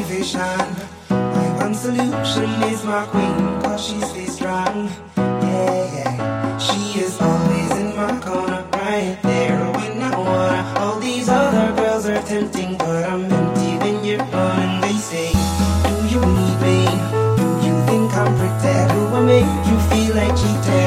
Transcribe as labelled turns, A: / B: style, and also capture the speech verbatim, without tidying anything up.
A: motivation. My one solution is my queen, cause she stays strong. Yeah, yeah. She is always in my corner, right there when I wanna. All these other girls are tempting, but I'm empty when you're gone. And they say, do you need me? Do you think I'm pretty? Do I make you feel like cheating?